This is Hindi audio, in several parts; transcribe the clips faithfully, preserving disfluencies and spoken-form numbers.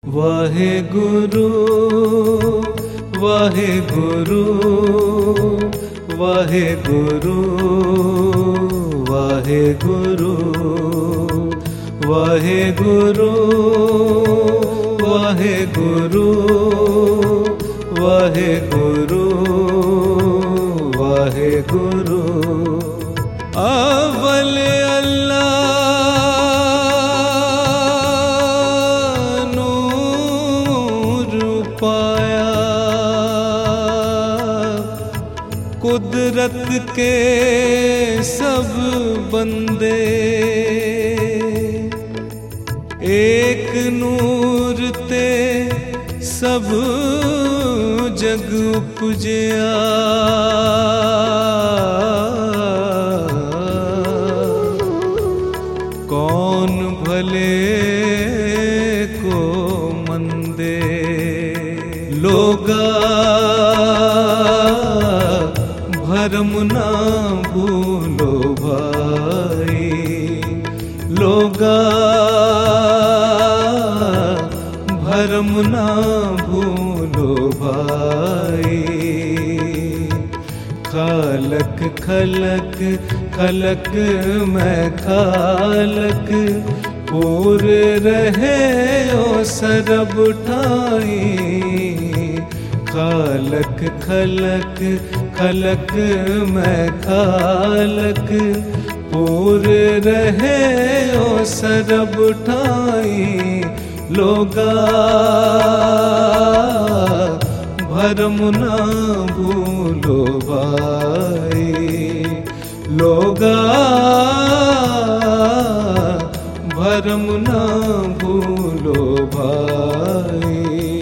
वाहेगुरु वाहेगुरु वाहेगुरु वाहेगुरु वाहेगुरु वाहेगुरु वाहेगुरु वाहेगुरु। अव्वल अल्लाह नूर पाया, कुदरत के सब बंदे एक नूर ते सब जग उपजया। कौन भले को मंदे लोगा भरम ना भूलो भाई, लोगा भरम ना भूलो भाई। खालक खलक खलक मैं खालक, पूर रहे ओ सरब ठाई। खालक खलक खलक मैं खालक, पूर रहे ओ सरब ठाई। लोगा भरम ना भूलो भाई, लोगा भरम ना भूलो भाई।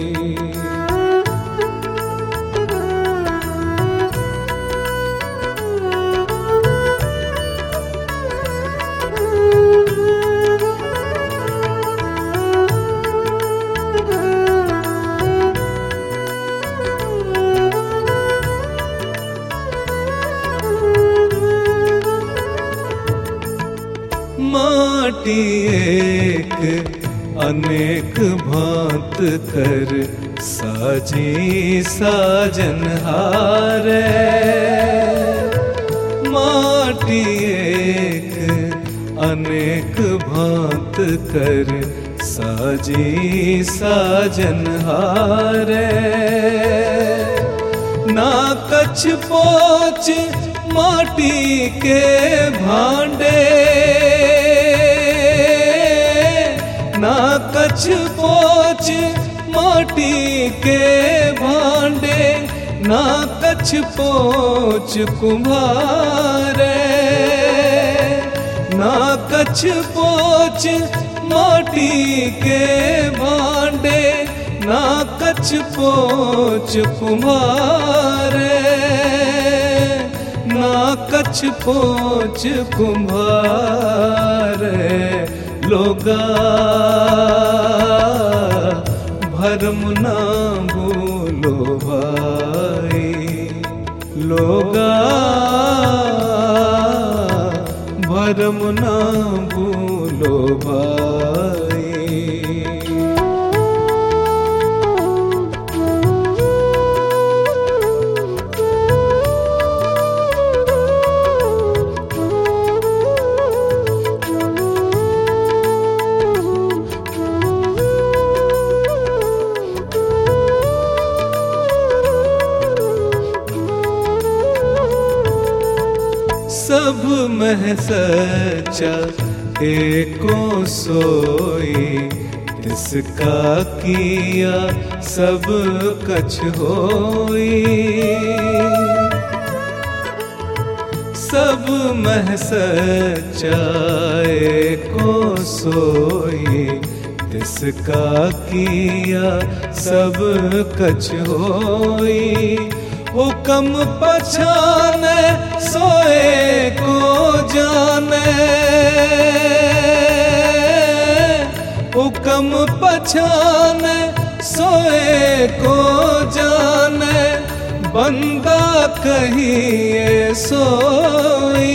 माटी एक अनेक भांत कर, साजी साजन हारे। माटी एक अनेक भांत कर, साजी साजन हारे। ना कछ पोच माटी के भांडे, ना कछ पोच माटी के भांडे। ना कछ पोच कुम्हारे, ना कछ पोच माटी के भांडे। ना कछ पोच कुम्हारे, ना कछ पोच कुम्हारे। लोगा भरम ना भूलो भाई, लोगा भरम ना भूलो भाई। सब मह सच्चा एको सोई, तिसका किया सब कछ होई। सब मह सच्चा एको सोई, तिसका किया सब कछ होई। हुक्म पछाने सोए को जाने, हुक्म पछाने सोए को जाने। बंदा कहिए सोई,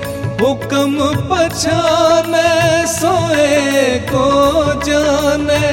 हुक्म पछाने सोए को जाने।